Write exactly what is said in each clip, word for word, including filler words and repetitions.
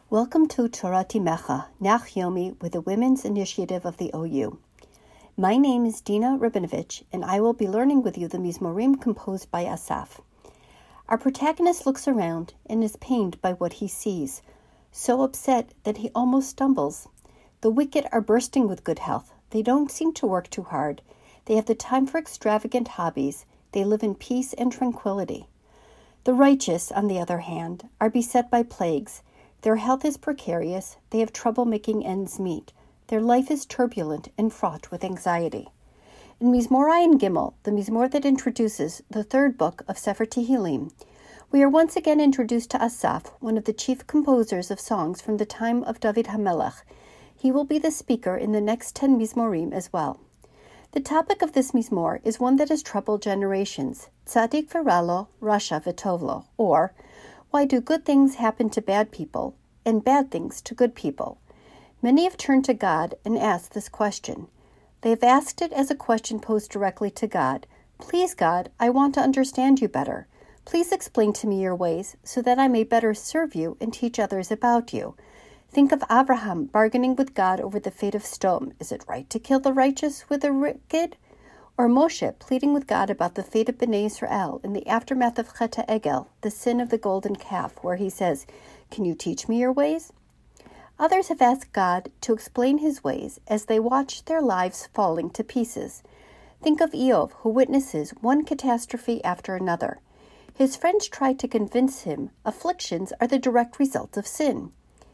Welcome to Torah Timecha, Nach Yomi with the Women's Initiative of the O U. My name is Dina Rabinovich, and I will be learning with you the Mizmorim composed by Asaf. Our protagonist looks around and is pained by what he sees, so upset that he almost stumbles. The wicked are bursting with good health. They don't seem to work too hard. They have the time for extravagant hobbies. They live in peace and tranquility. The righteous, on the other hand, are beset by plagues. Their health is precarious. They have trouble making ends meet. Their life is turbulent and fraught with anxiety. In Mizmor Ayin Gimel, the Mizmor that introduces the third book of Sefer Tehillim, we are once again introduced to Asaf, one of the chief composers of songs from the time of David HaMelech. He will be the speaker in the next ten Mizmorim as well. The topic of this Mizmor is one that has troubled generations, Tzadik v'Ralo, Rasha v'Tovlo, or why do good things happen to bad people and bad things to good people? Many have turned to God and asked this question. They have asked it as a question posed directly to God. Please, God, I want to understand you better. Please explain to me your ways so that I may better serve you and teach others about you. Think of Abraham bargaining with God over the fate of Sodom. Is it right to kill the righteous with the wicked? Or Moshe pleading with God about the fate of Bnei Israel in the aftermath of Chet HaEgel, the sin of the golden calf, where he says, "Can you teach me your ways?" Others have asked God to explain his ways as they watch their lives falling to pieces. Think of Eov, who witnesses one catastrophe after another. His friends try to convince him afflictions are the direct result of sin.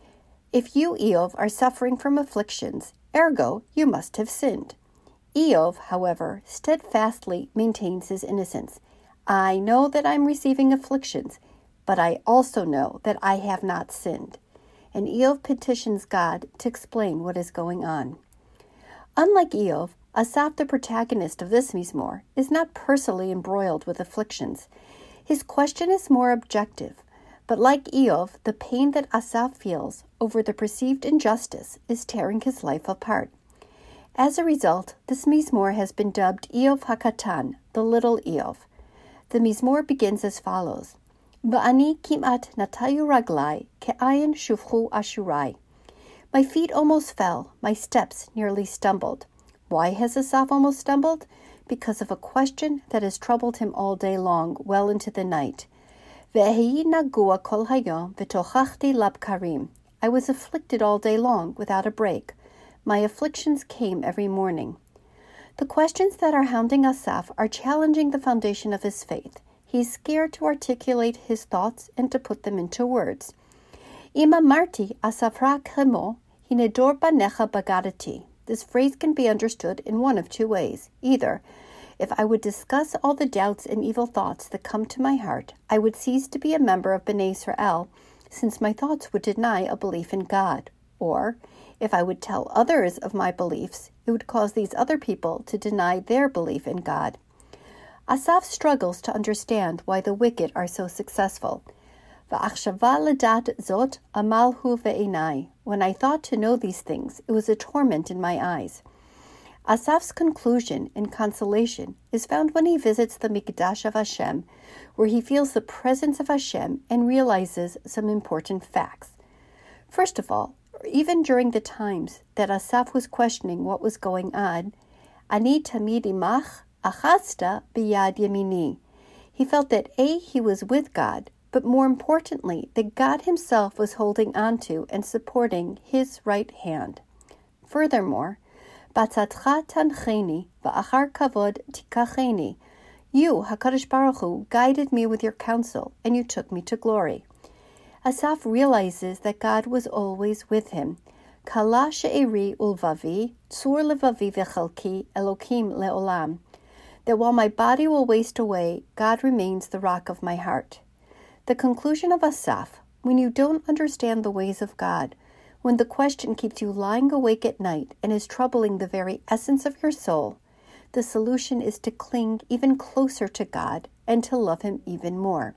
If you, Eov, are suffering from afflictions, ergo, you must have sinned. Eov, however, steadfastly maintains his innocence. I know that I'm receiving afflictions, but I also know that I have not sinned. And Eov petitions God to explain what is going on. Unlike Eov, Asaf, the protagonist of this Mizmor, is not personally embroiled with afflictions. His question is more objective, but like Eov, the pain that Asaf feels over the perceived injustice is tearing his life apart. As a result, this Mizmor has been dubbed Eov HaKatan, the little Eov. The Mizmor begins as follows. Va'ani kimat natayu raglai ke'ayin shuvchu ashurai. My feet almost fell, my steps nearly stumbled. Why has Asaf almost stumbled? Because of a question that has troubled him all day long, well into the night. Ve'hi nagua kol hayom v'tochachti labkarim. I was afflicted all day long, without a break. My afflictions came every morning. The questions that are hounding Asaf are challenging the foundation of his faith. He is scared to articulate his thoughts and to put them into words. Ima marti asafra chemo hinedor banecha bagadati. This phrase can be understood in one of two ways. Either, if I would discuss all the doubts and evil thoughts that come to my heart, I would cease to be a member of Bnei Israel, since my thoughts would deny a belief in God. Or, if I would tell others of my beliefs, it would cause these other people to deny their belief in God. Asaf struggles to understand why the wicked are so successful. V'achshava ledat zot amalhu ve'enai. When I thought to know these things, it was a torment in my eyes. Asaf's conclusion and consolation is found when he visits the Mikdash of Hashem, where he feels the presence of Hashem and realizes some important facts. First of all, even during the times that Asaf was questioning what was going on, Ani tamid imach achasta biyad yamini. He felt that A, he was with God, but more importantly, that God himself was holding onto and supporting his right hand. Furthermore, Batzatcha tancheni va'achar kavod tikacheni. You, HaKadosh Baruch Hu, guided me with your counsel, and you took me to glory. Asaf realizes that God was always with him. Kala she'eri ulvavi, tzur levavi v'chalki, Elokim le'olam. That while my body will waste away, God remains the rock of my heart. The conclusion of Asaf, when you don't understand the ways of God, when the question keeps you lying awake at night and is troubling the very essence of your soul, the solution is to cling even closer to God and to love him even more.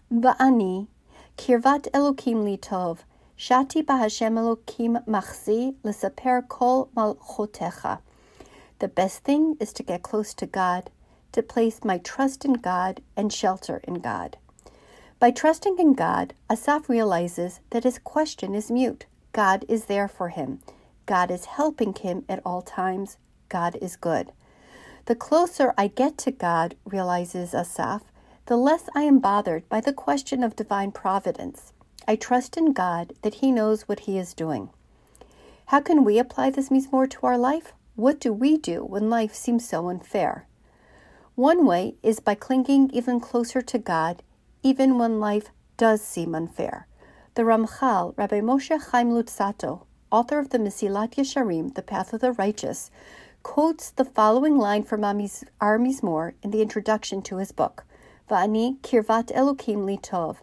Va'ani Kirvat Elokim li tov, shati b'Hashem Elokim machzi l'saper kol malchotecha. The best thing is to get close to God, to place my trust in God and shelter in God. By trusting in God, Asaph realizes that his question is mute. God is there for him. God is helping him at all times. God is good. The closer I get to God, realizes Asaph, the less I am bothered by the question of divine providence. I trust in God that he knows what he is doing. How can we apply this mizmor to our life? What do we do when life seems so unfair? One way is by clinging even closer to God, even when life does seem unfair. The Ramchal, Rabbi Moshe Chaim Luzzatto, author of the Mesilat Yesharim, The Path of the Righteous, quotes the following line from our mizmor in the introduction to his book, Va'ani kirvat Elokim li tov.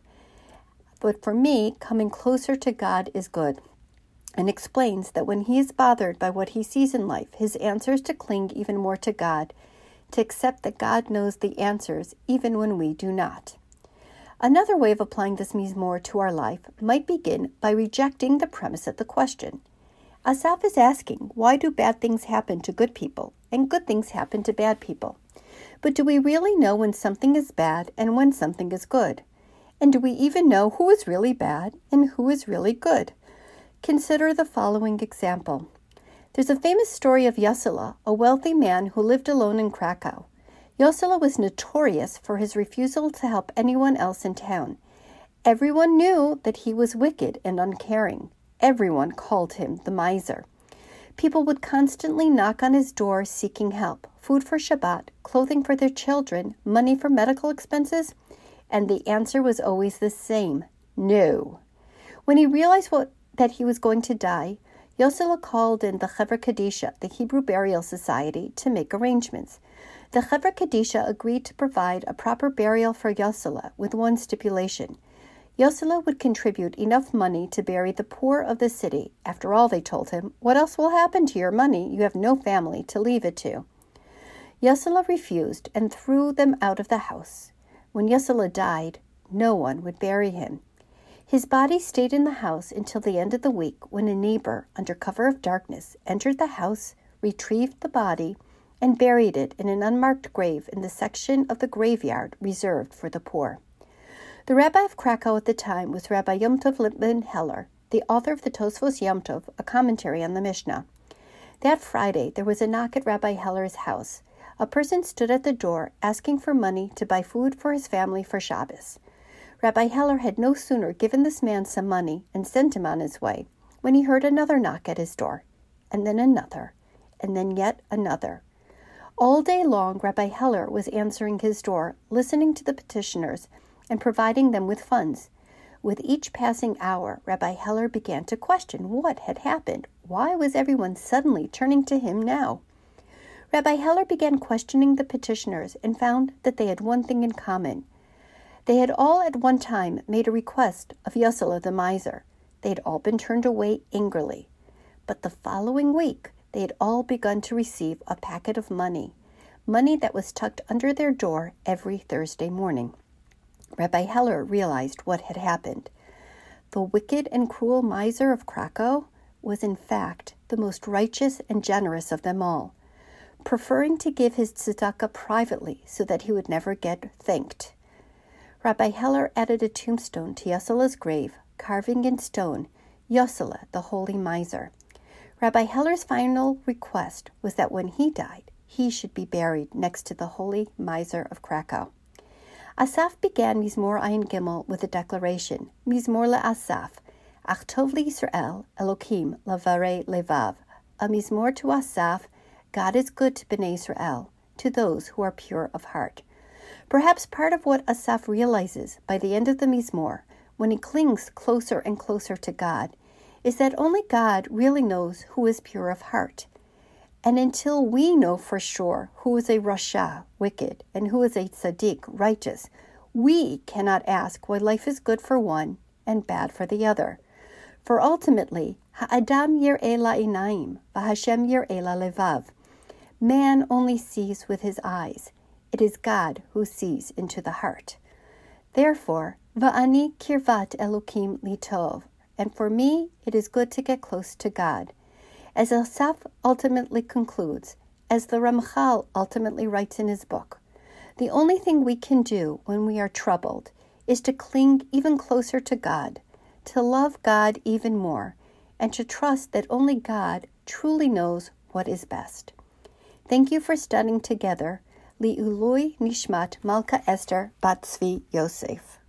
But for me, coming closer to God is good, and explains that when he is bothered by what he sees in life, his answer is to cling even more to God, to accept that God knows the answers even when we do not. Another way of applying this mizmor to our life might begin by rejecting the premise of the question. Asaph is asking, why do bad things happen to good people and good things happen to bad people? But do we really know when something is bad and when something is good? And do we even know who is really bad and who is really good? Consider the following example. There's a famous story of Yossele, a wealthy man who lived alone in Krakow. Yossele was notorious for his refusal to help anyone else in town. Everyone knew that he was wicked and uncaring. Everyone called him the miser. People would constantly knock on his door seeking help, food for Shabbat, clothing for their children, money for medical expenses, and the answer was always the same, no. When he realized what, that he was going to die, Yossele called in the Chevra Kadisha, the Hebrew Burial Society, to make arrangements. The Chevra Kadisha agreed to provide a proper burial for Yossele with one stipulation. Yossele would contribute enough money to bury the poor of the city. After all, they told him, what else will happen to your money? You have no family to leave it to. Yossele refused and threw them out of the house. When Yossele died, no one would bury him. His body stayed in the house until the end of the week, when a neighbor, under cover of darkness, entered the house, retrieved the body, and buried it in an unmarked grave in the section of the graveyard reserved for the poor. The rabbi of Krakow at the time was Rabbi Yom Tov Lippman Heller, the author of the Tosfos Yom Tov, a commentary on the Mishnah. That Friday, there was a knock at Rabbi Heller's house. A person stood at the door asking for money to buy food for his family for Shabbos. Rabbi Heller had no sooner given this man some money and sent him on his way when he heard another knock at his door, and then another, and then yet another. All day long, Rabbi Heller was answering his door, listening to the petitioners, and providing them with funds. With each passing hour, Rabbi Heller began to question what had happened. Why was everyone suddenly turning to him now? Rabbi Heller began questioning the petitioners and found that they had one thing in common. They had all at one time made a request of Yossele the miser. They had all been turned away angrily. But the following week, they had all begun to receive a packet of money, money that was tucked under their door every Thursday morning. Rabbi Heller realized what had happened. The wicked and cruel miser of Krakow was in fact the most righteous and generous of them all, preferring to give his tzedakah privately so that he would never get thanked. Rabbi Heller added a tombstone to Yossele's grave, carving in stone, Yossele, the holy miser. Rabbi Heller's final request was that when he died, he should be buried next to the holy miser of Krakow. Asaph began Mizmor Ayin Gimel with a declaration, Mizmor le'Asaph, Ach tov liYisrael, Elokim lavarei levav, a Mizmor to Asaph, God is good to Bnei Israel, to those who are pure of heart. Perhaps part of what Asaph realizes by the end of the Mizmor, when he clings closer and closer to God, is that only God really knows who is pure of heart. And until we know for sure who is a Rasha, wicked, and who is a Tzaddik, righteous, we cannot ask why life is good for one and bad for the other. For ultimately, Ha'adam yir'eh la'inayim, v'Hashem yir'eh la'levav. Man only sees with his eyes. It is God who sees into the heart. Therefore, va'ani kirvat Elokim litov, and for me it is good to get close to God. As Asaph ultimately concludes, as the Ramchal ultimately writes in his book, the only thing we can do when we are troubled is to cling even closer to God, to love God even more, and to trust that only God truly knows what is best. Thank you for studying together. Li'ului Nishmat Malka Esther Bat Tzvi Yosef.